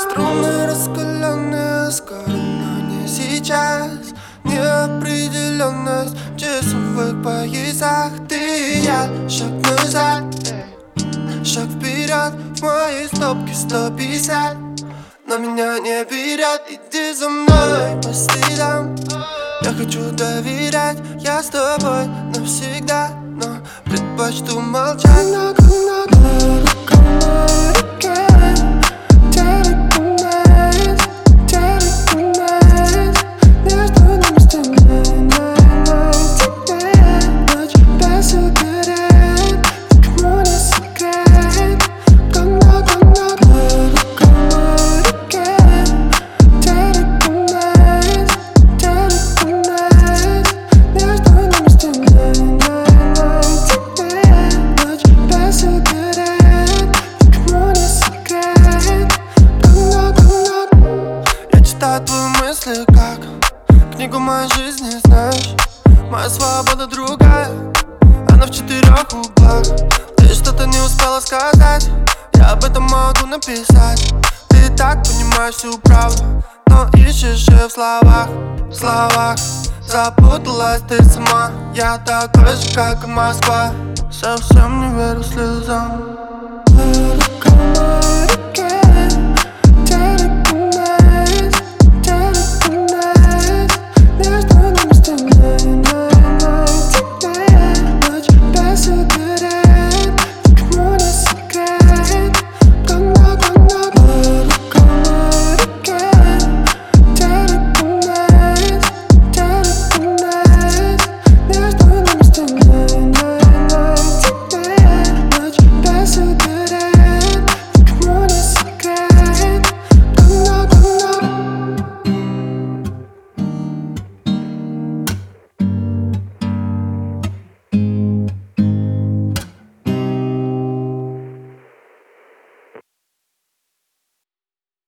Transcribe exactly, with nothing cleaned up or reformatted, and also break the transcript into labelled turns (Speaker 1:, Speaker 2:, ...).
Speaker 1: Струны раскаленные, скоро, но не сейчас. Неопределенность в часовых поясах. Ты и я, шаг назад, шаг вперед. В моей стопке сто пятьдесят, но меня не берет. Иди за мной по следам. Я хочу доверять, я с тобой навсегда, но предпочту молчать. Твои мысли как книгу моей жизни, знаешь. Моя свобода другая, она в четырех углах. Ты что-то не успела сказать, я об этом могу написать. Ты так понимаешь всю правду, но ищешь ее в словах, в словах. Запуталась ты сама, я такой же, как и Москва. Совсем не верю слезам.